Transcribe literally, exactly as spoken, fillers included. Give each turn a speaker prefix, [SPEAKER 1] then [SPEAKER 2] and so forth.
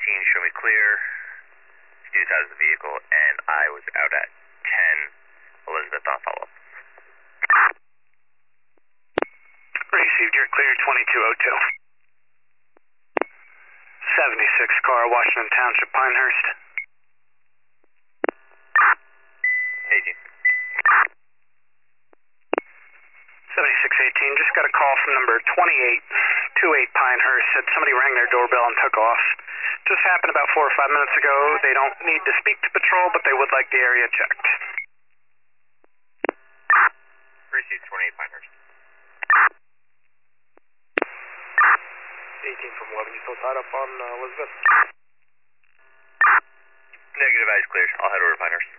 [SPEAKER 1] eighteen, show me clear. Student's out of the vehicle, and I was out at ten. Elizabeth on follow-up.
[SPEAKER 2] Received, you're clear, twenty-two oh two. seventy-six car, Washington Township, Pinehurst.
[SPEAKER 1] eighteen.
[SPEAKER 2] seventy-six eighteen, just got a call from number twenty-eight twenty-eight Pinehurst. Said somebody rang their doorbell and took off. Just happened about four or five minutes ago. They don't need to speak to patrol, but they would like the area checked.
[SPEAKER 1] Received, twenty-eight Pinehurst.
[SPEAKER 2] eighteen from eleven, you still tied up on uh, Elizabeth?
[SPEAKER 1] Negative, eyes clear. I'll head over to Pinehurst.